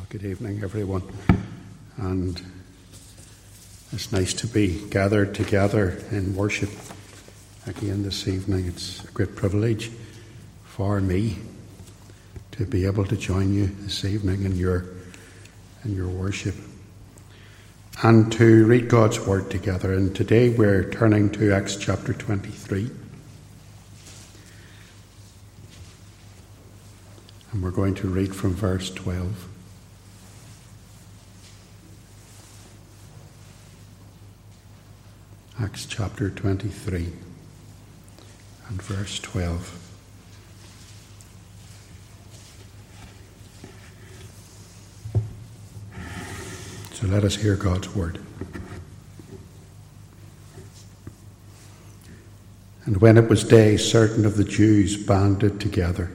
Good evening, everyone. And it's nice to be gathered together in worship again this evening. It's a great privilege for me to be able to join you this evening in your worship and to read God's Word together. And today we're turning to Acts chapter 23. And we're going to read from verse 12. Acts chapter 23 and verse 12. So let us hear God's word. And when it was day, certain of the Jews banded together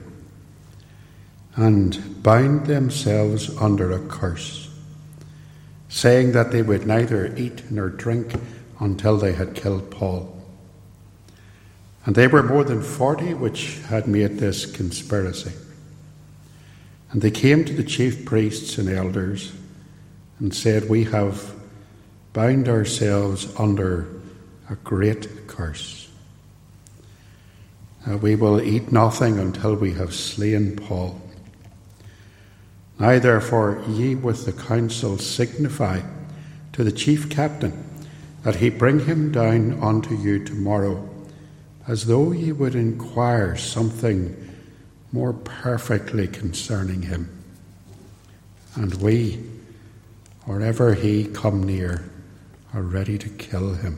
and bound themselves under a curse, saying that they would neither eat nor drink until they had killed Paul. And they were more than 40 which had made this conspiracy. And they came to the chief priests and elders and said, "We have bound ourselves under a great curse. We will eat nothing until we have slain Paul. Now therefore ye with the council signify to the chief captain that he bring him down unto you tomorrow, as though ye would inquire something more perfectly concerning him. And we, or ever he come near, are ready to kill him."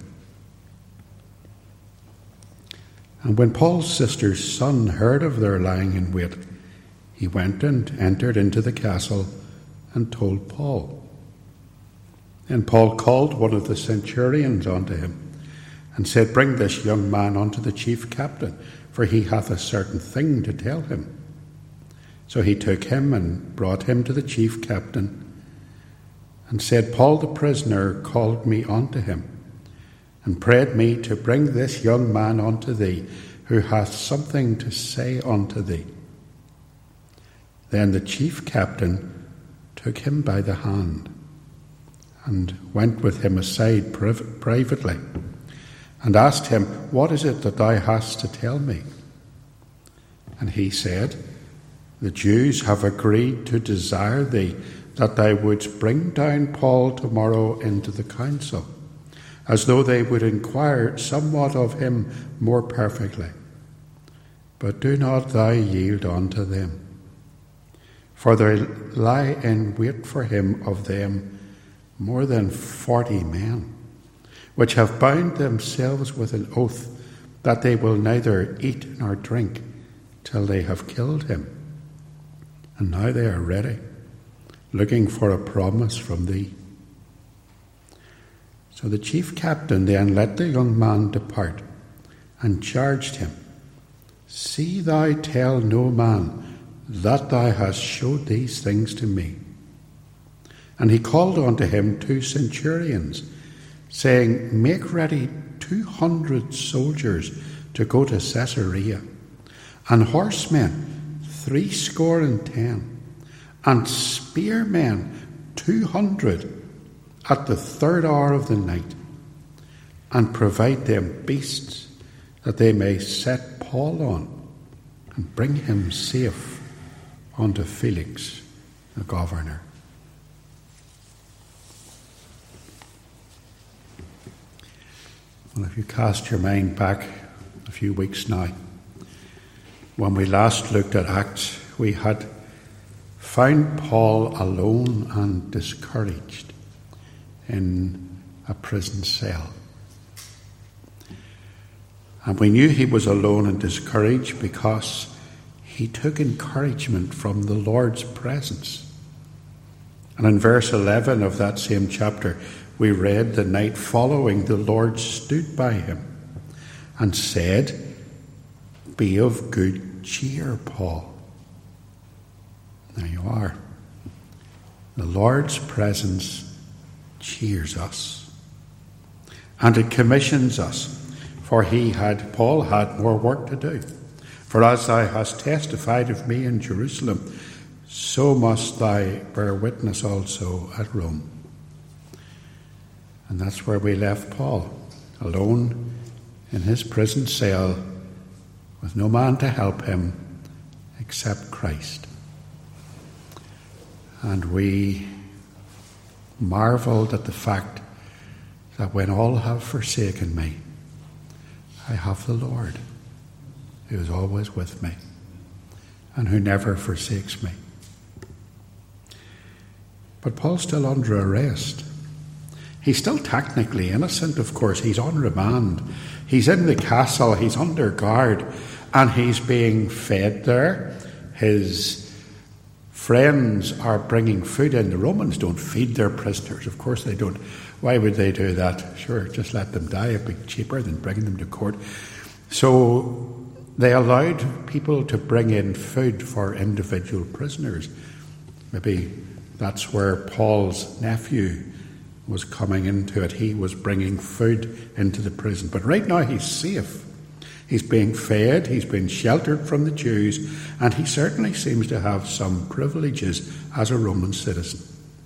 And when Paul's sister's son heard of their lying in wait, he went and entered into the castle and told Paul. And Paul called one of the centurions unto him, and said, "Bring this young man unto the chief captain, for he hath a certain thing to tell him." So he took him and brought him to the chief captain, and said, "Paul the prisoner called me unto him, and prayed me to bring this young man unto thee, who hath something to say unto thee." Then the chief captain took him by the hand, and went with him aside privately, and asked him, "What is it that thou hast to tell me?" And he said, "The Jews have agreed to desire thee that thou wouldst bring down Paul tomorrow into the council, as though they would inquire somewhat of him more perfectly. But do not thou yield unto them, for there lie in wait for him of them more than 40 men, which have bound themselves with an oath that they will neither eat nor drink till they have killed him. And now they are ready, looking for a promise from thee." So the chief captain then let the young man depart, and charged him, "See thou tell no man that thou hast showed these things to me." And he called unto him 2 centurions, saying, "Make ready 200 soldiers to go to Caesarea, and horsemen 70, and spearmen 200 at the 3rd hour of the night, and provide them beasts, that they may set Paul on, and bring him safe unto Felix the governor." Well, if you cast your mind back a few weeks now, when we last looked at Acts, we had found Paul alone and discouraged in a prison cell. And we knew he was alone and discouraged because he took encouragement from the Lord's presence. And in verse 11 of that same chapter, we read, "The night following, the Lord stood by him and said, Be of good cheer, Paul." There you are. The Lord's presence cheers us. And it commissions us, for Paul had more work to do. "For as thou hast testified of me in Jerusalem, so must thou bear witness also at Rome. And that's where we left Paul, alone in his prison cell, with no man to help him except Christ. And we marveled at the fact that when all have forsaken me, I have the Lord, who is always with me and who never forsakes me. But Paul's still under arrest. He's still technically innocent, of course. He's on remand. He's in the castle, he's under guard, and he's being fed there. His friends are bringing food in. The Romans don't feed their prisoners. Of course they don't. Why would they do that? Sure, just let them die. It'd be cheaper than bringing them to court. So they allowed people to bring in food for individual prisoners. Maybe that's where Paul's nephew was coming into it. He was bringing food into the prison. But right now he's safe. He's being fed, he's been sheltered from the Jews, and he certainly seems to have some privileges as a Roman citizen.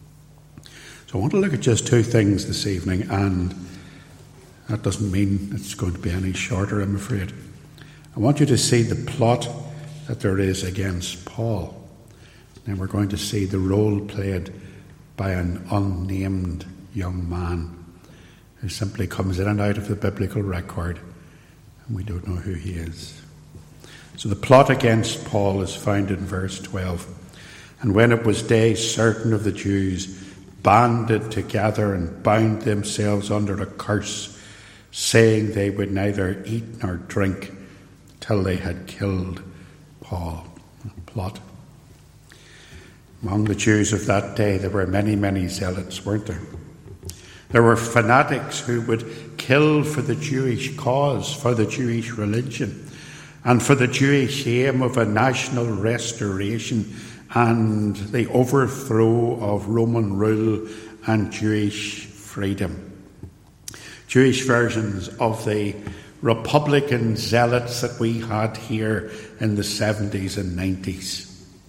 So I want to look at just two things this evening, and that doesn't mean it's going to be any shorter, I'm afraid. I want you to see the plot that there is against Paul. And we're going to see the role played by an unnamed young man who simply comes in and out of the biblical record, and we don't know who he is. So the plot against Paul is found in verse 12. And when it was day, certain of the Jews banded together and bound themselves under a curse, saying they would neither eat nor drink till they had killed Paul. Plot. Among the Jews of that day, there were many, many zealots, weren't there? There were fanatics who would kill for the Jewish cause, for the Jewish religion, and for the Jewish aim of a national restoration and the overthrow of Roman rule and Jewish freedom. Jewish versions of the Republican zealots that we had here in the 70s and 90s.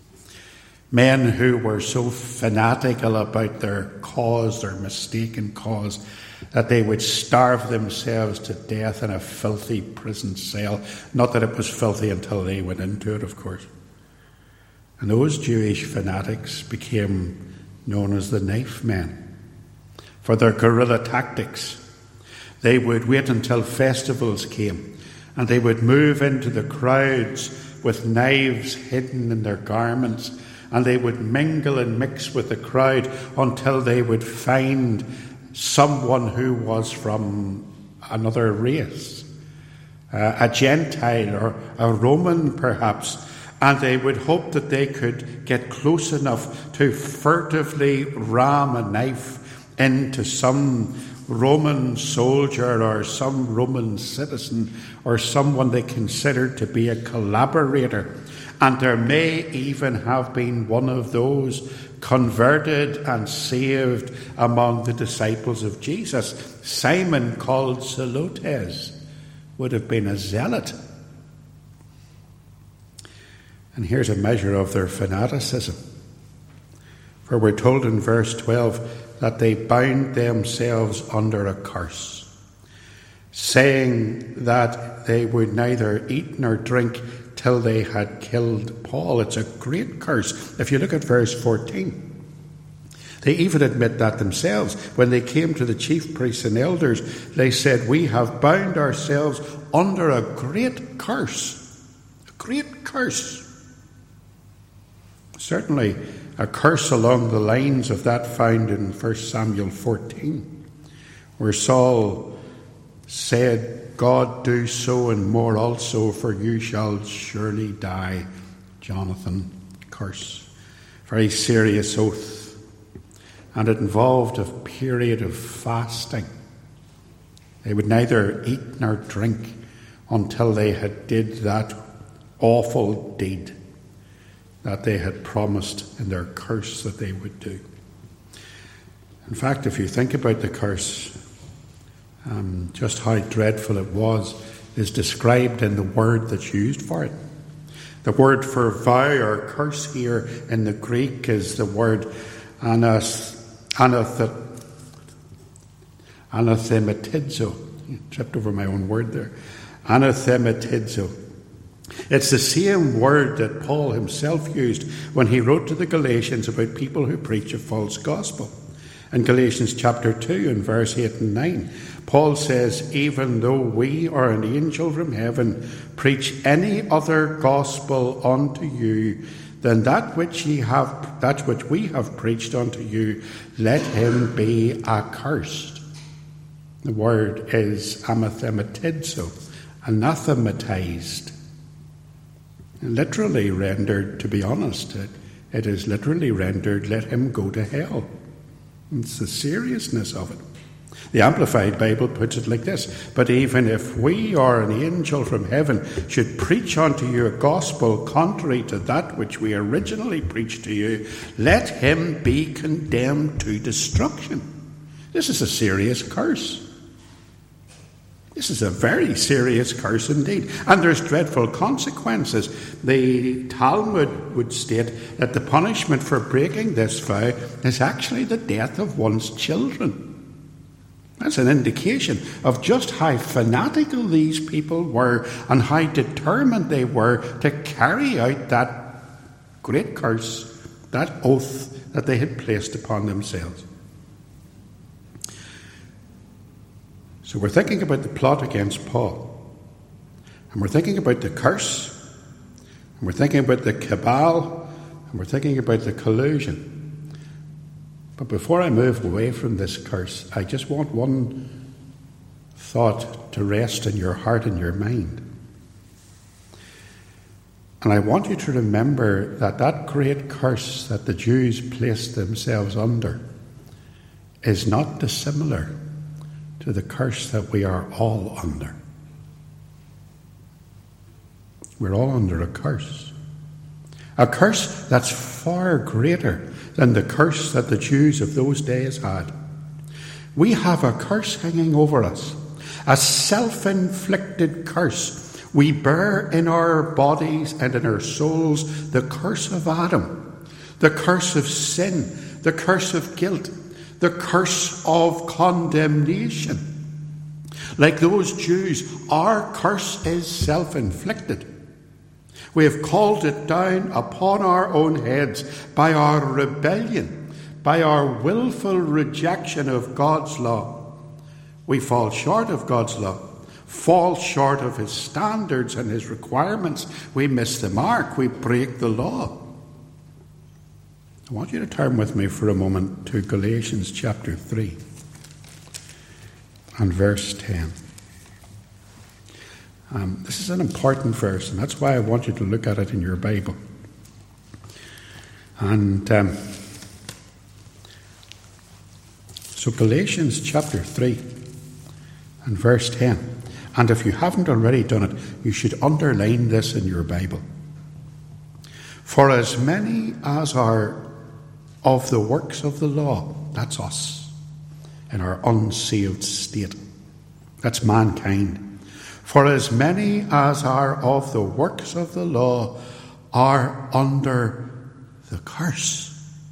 Men who were so fanatical about their cause, their mistaken cause, that they would starve themselves to death in a filthy prison cell. Not that it was filthy until they went into it, of course. And those Jewish fanatics became known as the knife men for their guerrilla tactics. They would wait until festivals came, and they would move into the crowds with knives hidden in their garments, and they would mingle and mix with the crowd until they would find someone who was from another race, a Gentile or a Roman perhaps, and they would hope that they could get close enough to furtively ram a knife into some Roman soldier or some Roman citizen or someone they considered to be a collaborator. And there may even have been one of those converted and saved among the disciples of Jesus. Simon, called Zelotes, would have been a zealot. And here's a measure of their fanaticism. For we're told in verse 12 that they bound themselves under a curse, saying that they would neither eat nor drink till they had killed Paul. It's a great curse. If you look at verse 14, they even admit that themselves. When they came to the chief priests and elders, they said, "We have bound ourselves under a great curse." A great curse. Certainly a curse along the lines of that found in 1 Samuel 14, where Saul said, "God do so and more also, for you shall surely die." Jonathan, curse. Very serious oath. And it involved a period of fasting. They would neither eat nor drink until they had did that awful deed that they had promised in their curse that they would do. In fact, if you think about the curse, just how dreadful it was is described in the word that's used for it. The word for vow or curse here in the Greek is the word anathematizo. Tripped over my own word there. Anathematizo. It's the same word that Paul himself used when he wrote to the Galatians about people who preach a false gospel. In Galatians chapter 2 and verse 8 and 9, Paul says, even though we or an angel from heaven preach any other gospel unto you than that which we have preached unto you, let him be accursed. The word is anathematizo, anathematized. Literally rendered, to be honest, it is literally rendered, let him go to hell. It's the seriousness of it. The Amplified Bible puts it like this: but even if we or an angel from heaven should preach unto you a gospel contrary to that which we originally preached to you, let him be condemned to destruction. This is a serious curse. This is a very serious curse indeed. And there's dreadful consequences. The Talmud would state that the punishment for breaking this vow is actually the death of one's children. That's an indication of just how fanatical these people were and how determined they were to carry out that great curse, that oath that they had placed upon themselves. So we're thinking about the plot against Paul, and we're thinking about the curse, and we're thinking about the cabal, and we're thinking about the collusion. But before I move away from this curse, I just want one thought to rest in your heart and your mind. And I want you to remember that that great curse that the Jews placed themselves under is not dissimilar to the curse that we are all under. We're all under a curse that's far greater than the curse that the Jews of those days had. We have a curse hanging over us, a self-inflicted curse. We bear in our bodies and in our souls the curse of Adam, the curse of sin, the curse of guilt, the curse of condemnation. Like those Jews, our curse is self-inflicted. We have called it down upon our own heads by our rebellion, by our willful rejection of God's law. We fall short of God's law, fall short of his standards and his requirements. We miss the mark, we break the law. I want you to turn with me for a moment to Galatians chapter 3 and verse 10. This is an important verse, and that's why I want you to look at it in your Bible. And so Galatians chapter 3 and verse 10. And if you haven't already done it, you should underline this in your Bible. For as many as are of the works of the law, that's us, in our unsaved state. That's mankind. For as many as are of the works of the law are under the curse.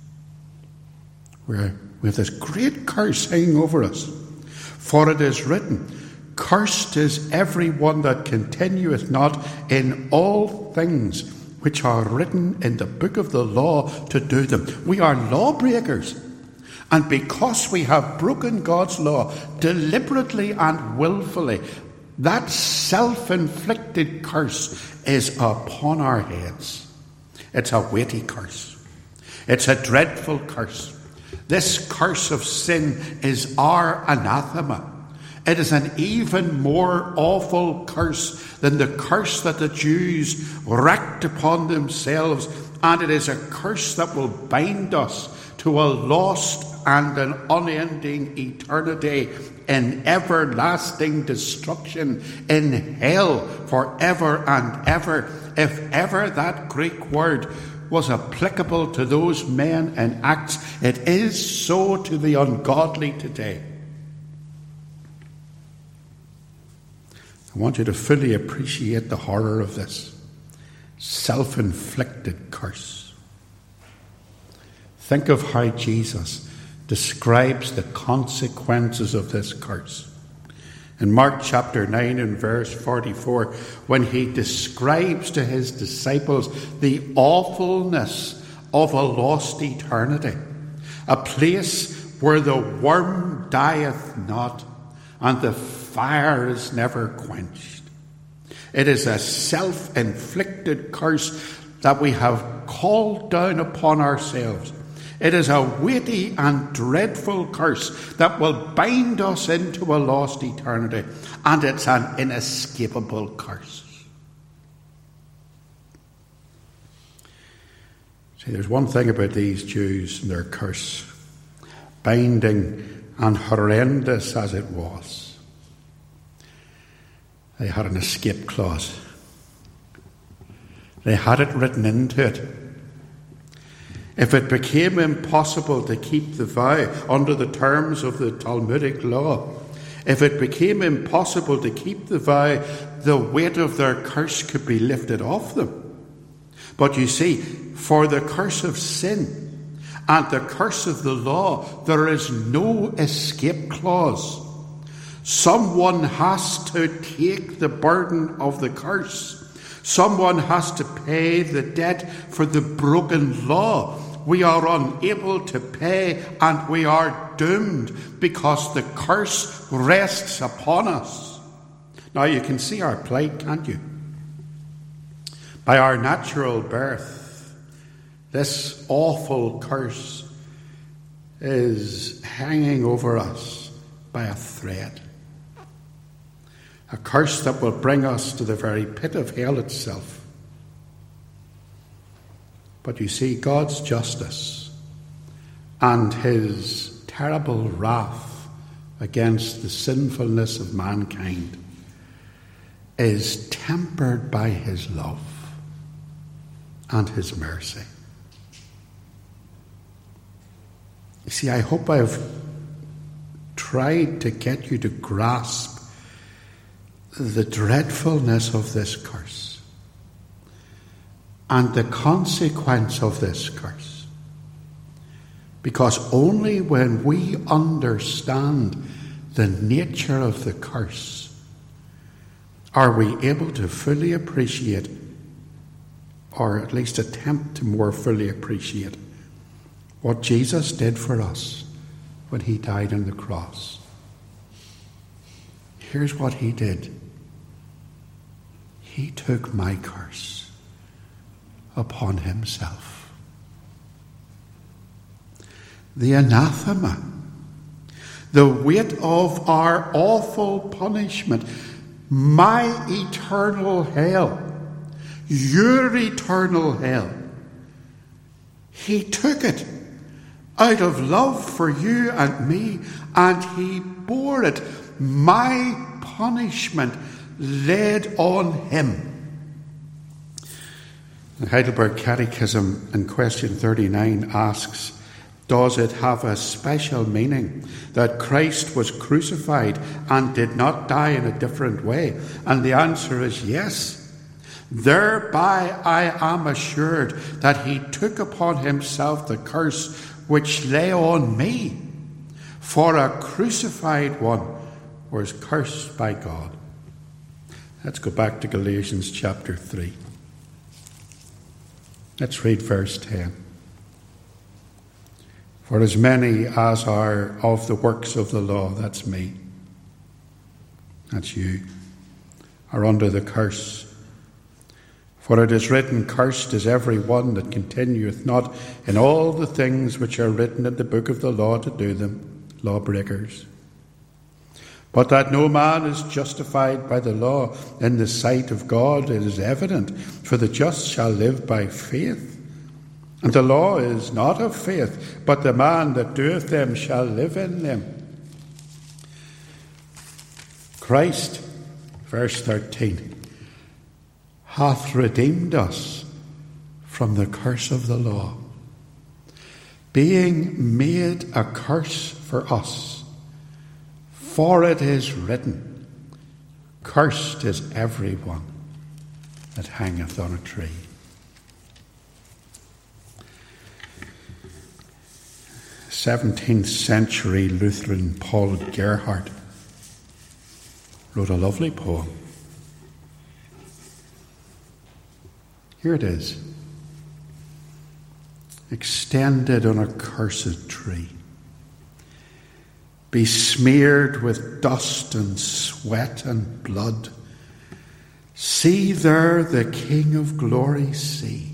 We have this great curse hanging over us. For it is written, cursed is every one that continueth not in all things which are written in the book of the law to do them. We are lawbreakers. And because we have broken God's law deliberately and willfully, that self-inflicted curse is upon our heads. It's a weighty curse. It's a dreadful curse. This curse of sin is our anathema. It is an even more awful curse than the curse that the Jews wreaked upon themselves, and it is a curse that will bind us to a lost and an unending eternity in everlasting destruction in hell forever and ever. If ever that Greek word was applicable to those men in Acts, it is so to the ungodly today. I want you to fully appreciate the horror of this. self-inflicted curse. Think of how Jesus describes the consequences of this curse. In Mark chapter 9 and verse 44, when he describes to his disciples the awfulness of a lost eternity, a place where the worm dieth not and the fire is never quenched. It is a self-inflicted curse that we have called down upon ourselves. It is a weighty and dreadful curse that will bind us into a lost eternity, and it's an inescapable curse. See, there's one thing about these Jews and their curse, binding and horrendous as it was. They had an escape clause. They had it written into it. If it became impossible to keep the vow under the terms of the Talmudic law, if it became impossible to keep the vow, the weight of their curse could be lifted off them. But you see, for the curse of sin and the curse of the law, there is no escape clause. Someone has to take the burden of the curse. Someone has to pay the debt for the broken law. We are unable to pay, and we are doomed because the curse rests upon us. Now you can see our plight, can't you? By our natural birth, this awful curse is hanging over us by a thread. A curse that will bring us to the very pit of hell itself. But you see, God's justice and his terrible wrath against the sinfulness of mankind is tempered by his love and his mercy. You see, I hope I've tried to get you to grasp the dreadfulness of this curse and the consequence of this curse. Because only when we understand the nature of the curse are we able to fully appreciate, or at least attempt to more fully appreciate, what Jesus did for us when he died on the cross. Here's what he did. He took my curse upon himself. The anathema, the weight of our awful punishment, my eternal hell, your eternal hell. He took it out of love for you and me, and he bore it. My punishment laid on him. The Heidelberg Catechism in question 39 asks, does it have a special meaning that Christ was crucified and did not die in a different way? And the answer is yes. Thereby I am assured that he took upon himself the curse which lay on me. For a crucified one was cursed by God. Let's go back to Galatians chapter 3. Let's read verse 10. For as many as are of the works of the law, that's me, that's you, are under the curse. For it is written, cursed is every one that continueth not in all the things which are written in the book of the law to do them, lawbreakers. But that no man is justified by the law in the sight of God, it is evident, for the just shall live by faith. And the law is not of faith, but the man that doeth them shall live in them. Christ, verse 13, hath redeemed us from the curse of the law, being made a curse for us. For it is written, cursed is every one that hangeth on a tree. 17th century Lutheran Paul Gerhardt wrote a lovely poem. Here it is. Extended on a cursed tree, besmeared with dust and sweat and blood, see there the King of glory, see,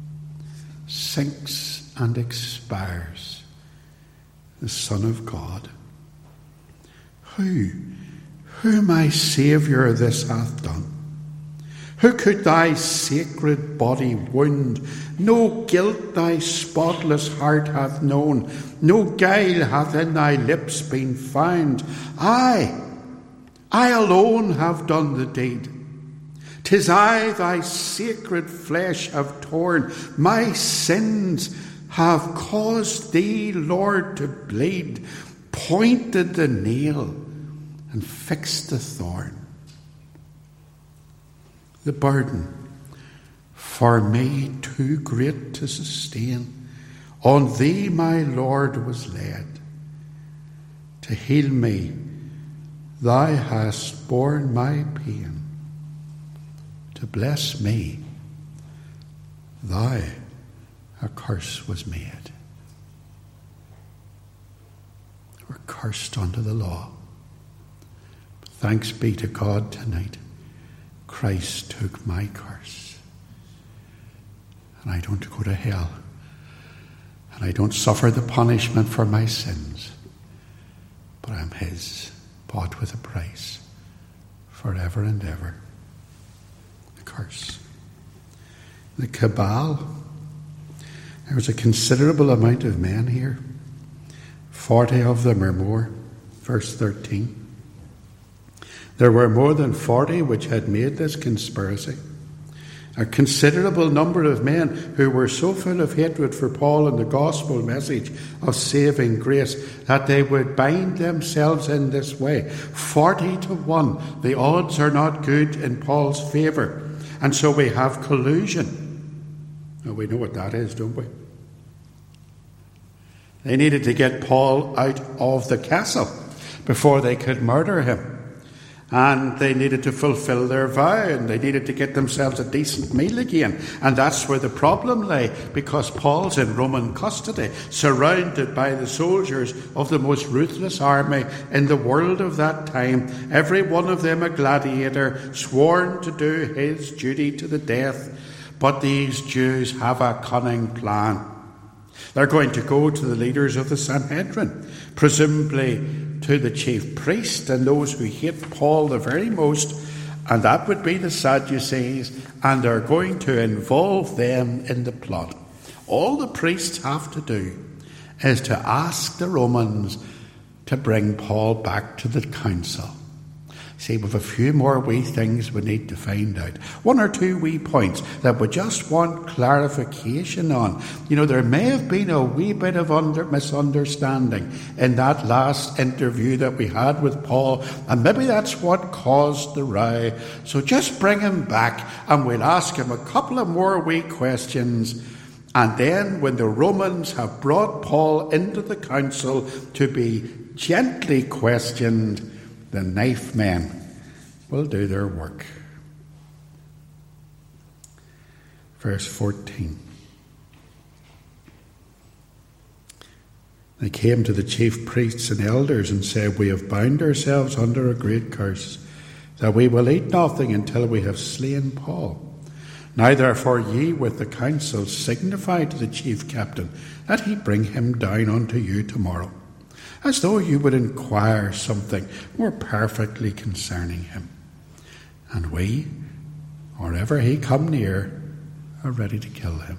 sinks and expires, the Son of God. Who my Saviour this hath done? Who could thy sacred body wound? No guilt thy spotless heart hath known, no guile hath in thy lips been found. I alone have done the deed. 'Tis I thy sacred flesh have torn, my sins have caused thee, Lord, to bleed, pointed the nail and fixed the thorn. The burden, for me too great to sustain, on thee, my Lord, was laid. To heal me, thou hast borne my pain. To bless me, thou a curse was made. We're cursed under the law. But thanks be to God tonight. Christ took my curse. And I don't go to hell. And I don't suffer the punishment for my sins. But I'm his, bought with a price, forever and ever. The curse. The cabal. There was a considerable amount of men here. 40 of them or more. Verse 13. There were more than 40 which had made this conspiracy. A considerable number of men who were so full of hatred for Paul and the gospel message of saving grace that they would bind themselves in this way. 40-1. The odds are not good in Paul's favour. And so we have collusion. Well, we know what that is, don't we? They needed to get Paul out of the castle before they could murder him. And they needed to fulfill their vow, and they needed to get themselves a decent meal again. And that's where the problem lay, because Paul's in Roman custody, surrounded by the soldiers of the most ruthless army in the world of that time, every one of them a gladiator, sworn to do his duty to the death. But these Jews have a cunning plan. They're going to go to the leaders of the Sanhedrin, presumably to the chief priest and those who hate Paul the very most, and that would be the Sadducees, and they're going to involve them in the plot. All the priests have to do is to ask the Romans to bring Paul back to the council. See, with a few more wee things we need to find out. One or two wee points that we just want clarification on. You know, there may have been a wee bit of misunderstanding in that last interview that we had with Paul, and maybe that's what caused the row. So just bring him back, and we'll ask him a couple of more wee questions. And then when the Romans have brought Paul into the council to be gently questioned, the knife men will do their work. Verse 14. They came to the chief priests and elders and said, "We have bound ourselves under a great curse, that we will eat nothing until we have slain Paul. Now therefore ye with the council signify to the chief captain that he bring him down unto you tomorrow, as though you would inquire something more perfectly concerning him. And we, or ever he come near, are ready to kill him."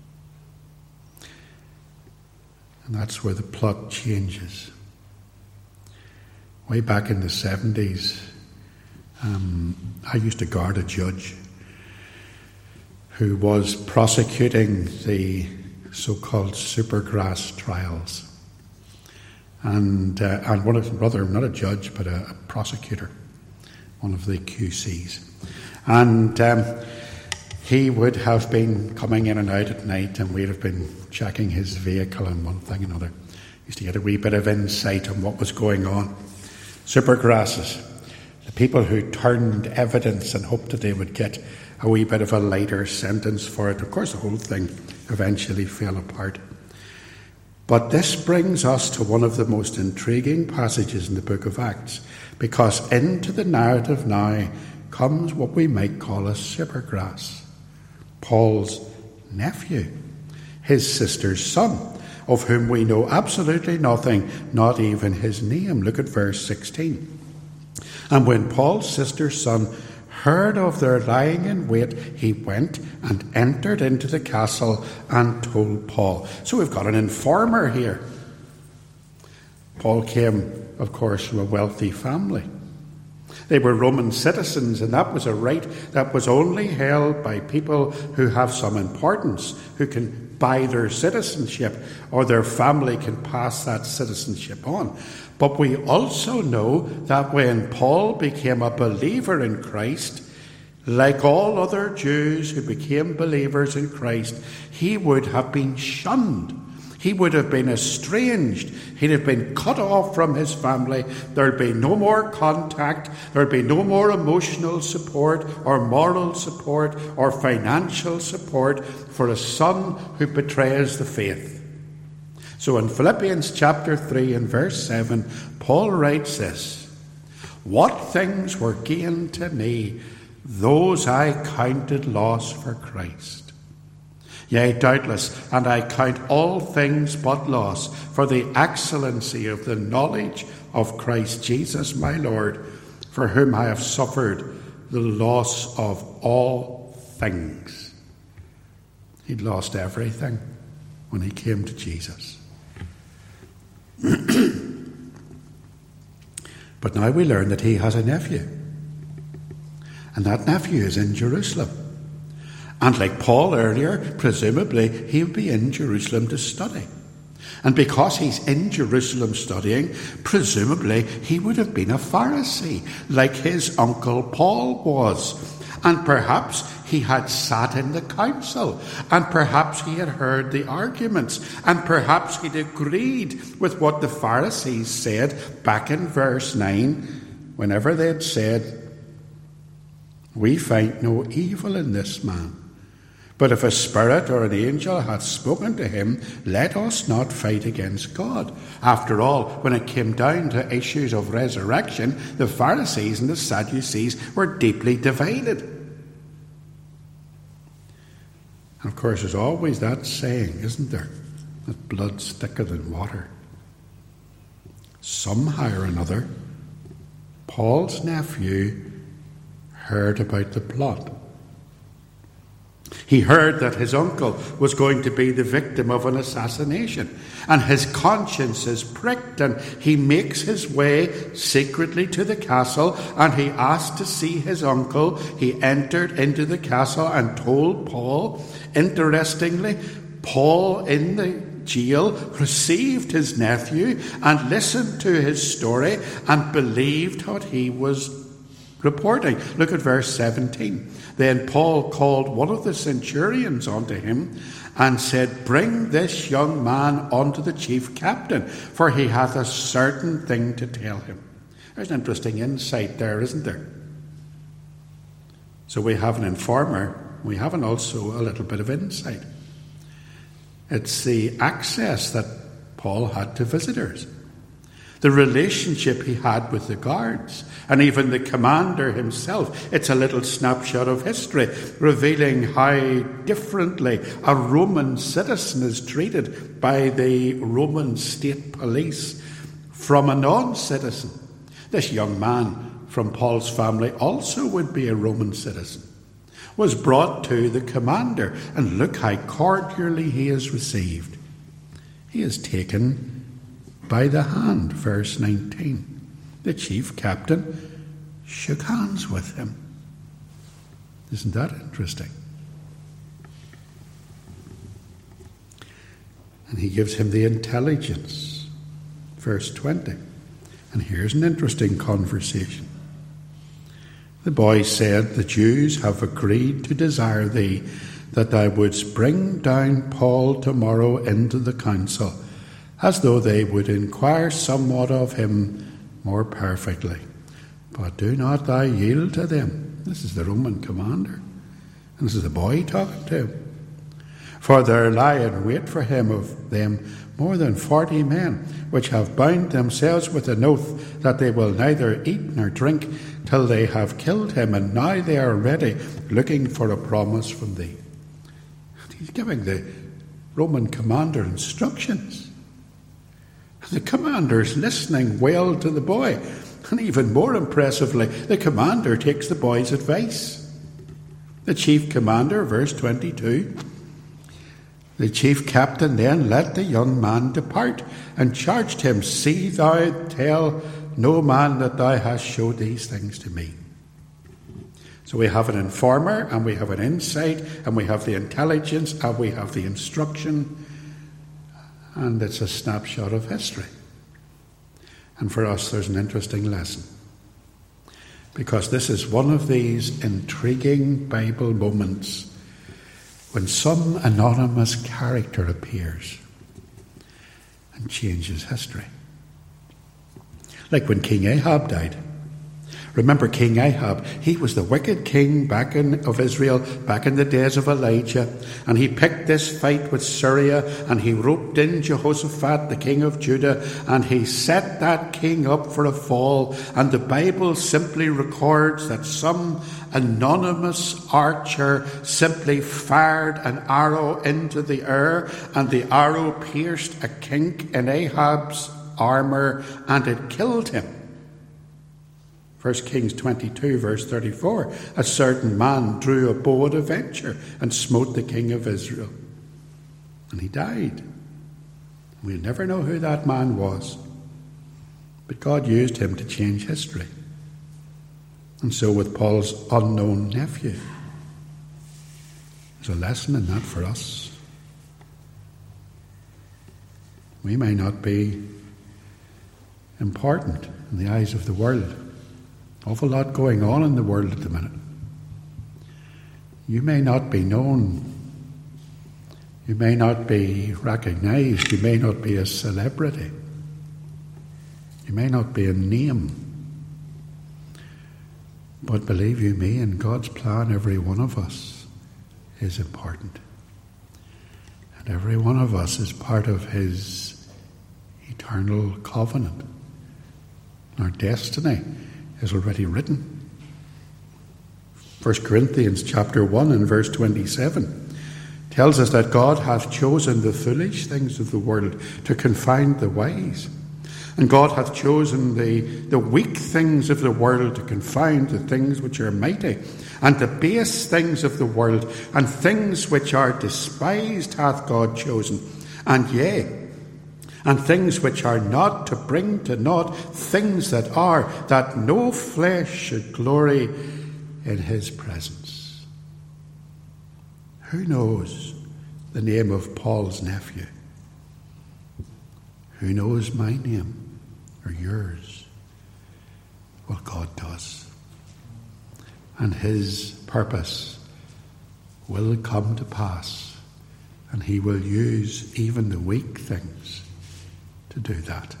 And that's where the plot changes. Way back in the 70s, I used to guard a judge who was prosecuting the so-called Supergrass trials. And one of rather not a judge but a prosecutor, one of the QCs, and he would have been coming in and out at night, and we'd have been checking his vehicle and one thing and another. Used to get a wee bit of insight on what was going on. Supergrasses, the people who turned evidence and hoped that they would get a wee bit of a lighter sentence for it. Of course, the whole thing eventually fell apart. But this brings us to one of the most intriguing passages in the book of Acts, because into the narrative now comes what we might call a supergrass, Paul's nephew, his sister's son, of whom we know absolutely nothing, not even his name. Look at verse 16. And when Paul's sister's son heard of their lying in wait, he went and entered into the castle and told Paul. So we've got an informer here. Paul came, of course, from a wealthy family. They were Roman citizens, and that was a right that was only held by people who have some importance, who can buy their citizenship, or their family can pass that citizenship on. But we also know that when Paul became a believer in Christ, like all other Jews who became believers in Christ, he would have been shunned. He would have been estranged. He'd have been cut off from his family. There'd be no more contact. There'd be no more emotional support or moral support or financial support for a son who betrays the faith. So in Philippians chapter 3 and verse 7, Paul writes this: "What things were gain to me, those I counted loss for Christ. Yea, doubtless, and I count all things but loss for the excellency of the knowledge of Christ Jesus my Lord, for whom I have suffered the loss of all things." He'd lost everything when he came to Jesus. But now we learn that he has a nephew. And that nephew is in Jerusalem. And like Paul earlier, presumably he'll be in Jerusalem to study. And because he's in Jerusalem studying, presumably he would have been a Pharisee, like his uncle Paul was. And perhaps he had sat in the council, and perhaps he had heard the arguments, and perhaps he'd agreed with what the Pharisees said back in verse 9, whenever they'd said, "We find no evil in this man. But if a spirit or an angel hath spoken to him, let us not fight against God." After all, when it came down to issues of resurrection, the Pharisees and the Sadducees were deeply divided. And of course, there's always that saying, isn't there? That blood's thicker than water. Somehow or another, Paul's nephew heard about the plot. He heard that his uncle was going to be the victim of an assassination, and his conscience is pricked, and he makes his way secretly to the castle, and he asked to see his uncle. He entered into the castle and told Paul. Interestingly, Paul in the jail received his nephew and listened to his story and believed what he was reporting. Look at verse 17. Then Paul called one of the centurions unto him and said, "Bring this young man unto the chief captain, for he hath a certain thing to tell him." There's an interesting insight there, isn't there? So we have an informer. We have also a little bit of insight. It's the access that Paul had to visitors, the relationship he had with the guards, and even the commander himself. It's a little snapshot of history, revealing how differently a Roman citizen is treated by the Roman state police from a non-citizen. This young man from Paul's family also would be a Roman citizen, was brought to the commander, and look how cordially he is received. He is taken by the hand, verse 19. The chief captain shook hands with him. Isn't that interesting? And he gives him the intelligence, verse 20. And here's an interesting conversation. The boy said, "The Jews have agreed to desire thee that thou wouldst bring down Paul tomorrow into the council, as though they would inquire somewhat of him more perfectly. But do not thou yield to them. This is the Roman commander. And this is the boy talking to him. For there lie in wait for him of them more than 40 men, which have bound themselves with an oath that they will neither eat nor drink till they have killed him, and now they are ready, looking for a promise from thee. And he's giving the Roman commander instructions. The commander's listening well to the boy. And even more impressively, the commander takes the boy's advice. The chief commander, verse 22, the chief captain then let the young man depart, and charged him, See thou tell no man that thou hast showed these things to me. So we have an informer, and we have an insight, and we have the intelligence, and we have the instruction, and it's a snapshot of history. And for us, there's an interesting lesson. Because this is one of these intriguing Bible moments when some anonymous character appears and changes history. Like when King Ahab died. Remember King Ahab, he was the wicked king of Israel back in the days of Elijah, and he picked this fight with Syria, and he roped in Jehoshaphat, the king of Judah, and he set that king up for a fall. And the Bible simply records that some anonymous archer simply fired an arrow into the air, and the arrow pierced a kink in Ahab's armour, and it killed him. 1 Kings 22, verse 34, a certain man drew a bow at a venture and smote the king of Israel. And he died. We'll never know who that man was. But God used him to change history. And so with Paul's unknown nephew. There's a lesson in that for us. We may not be important in the eyes of the world. Awful lot going on in the world at the minute. You may not be known. You may not be recognized. You may not be a celebrity. You may not be a name. But believe you me, in God's plan, every one of us is important. And every one of us is part of his eternal covenant. Our destiny is already written. 1 Corinthians chapter 1 and verse 27 tells us that God hath chosen the foolish things of the world to confound the wise. And God hath chosen the weak things of the world to confound the things which are mighty. And the base things of the world and things which are despised hath God chosen. And yea, and things which are not, to bring to naught things that are, that no flesh should glory in his presence. Who knows the name of Paul's nephew? Who knows my name or yours? Well, God does. And his purpose will come to pass, and he will use even the weak things to do that.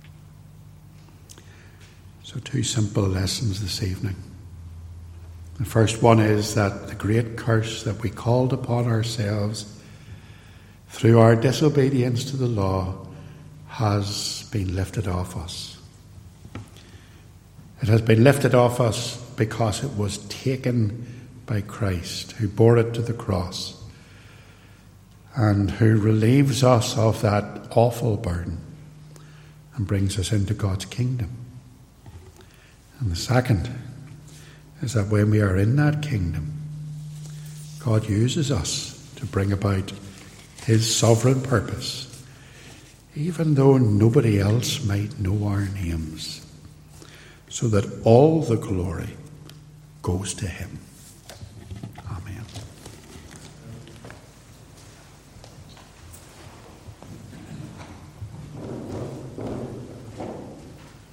So 2 simple lessons this evening. The first one is that the great curse that we called upon ourselves through our disobedience to the law has been lifted off us. It has been lifted off us because it was taken by Christ, who bore it to the cross and who relieves us of that awful burden and brings us into God's kingdom. And the second is that when we are in that kingdom, God uses us to bring about his sovereign purpose, even though nobody else might know our names, so that all the glory goes to him.